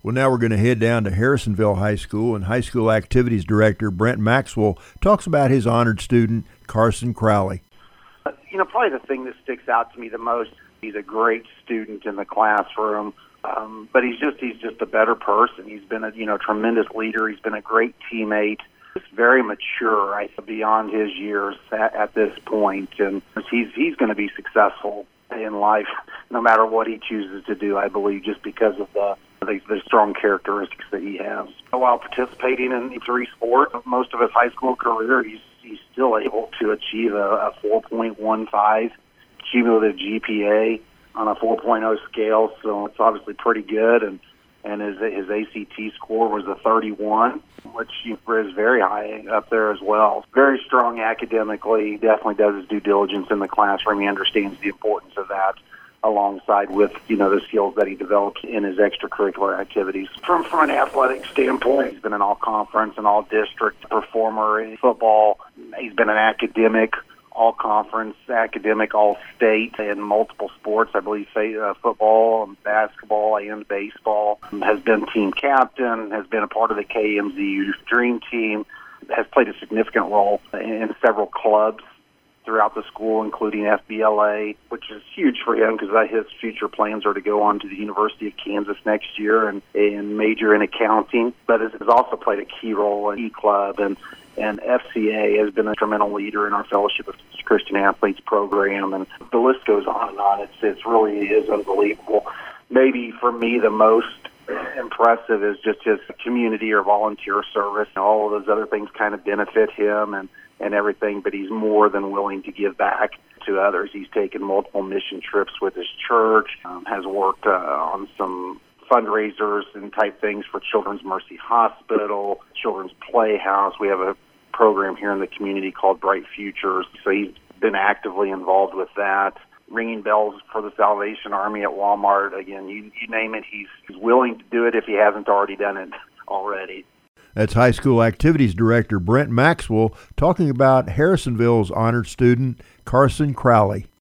Well, now we're going to head down to Harrisonville High School, and High School Activities Director Brent Maxwell talks about his honored student, Carson Crowley. Probably the thing that sticks out to me the most, he's a great student in the classroom, but he's just a better person. He's been a tremendous leader. He's been a great teammate. He's very mature, I think, beyond his years at this point, and he's going to be successful in life no matter what he chooses to do, I believe, just because of the strong characteristics that he has. While participating in 3 sports most of his high school career, he's still able to achieve a 4.15 cumulative GPA on a 4.0 scale, so it's obviously pretty good, and his ACT score was a 31, which is very high up there as well. Very strong academically, definitely does his due diligence in the classroom. He understands the importance of that, alongside with the skills that he develops in his extracurricular activities. From an athletic standpoint, he's been an all-conference and all-district performer in football. He's been an academic, all-conference, academic, all-state in multiple sports. I believe football, basketball, and baseball. Has been team captain, has been a part of the KMZ Youth Dream Team, has played a significant role in several clubs throughout the school, including FBLA, which is huge for him because his future plans are to go on to the University of Kansas next year and major in accounting, but has also played a key role in E-Club, and FCA has been a instrumental leader in our Fellowship of Christian Athletes program, and the list goes on and on. It really is unbelievable. Maybe for me the most impressive is just his community or volunteer service. All of those other things kind of benefit him and everything, but he's more than willing to give back to others. He's taken multiple mission trips with his church, has worked on some fundraisers and type things for Children's Mercy Hospital, Children's Playhouse. We have a program here in the community called Bright Futures, so he's been actively involved with that. Ringing bells for the Salvation Army at Walmart. Again, you name it, he's willing to do it if he hasn't already done it already. That's High School Activities Director Brent Maxwell talking about Harrisonville's honored student, Carson Crowley.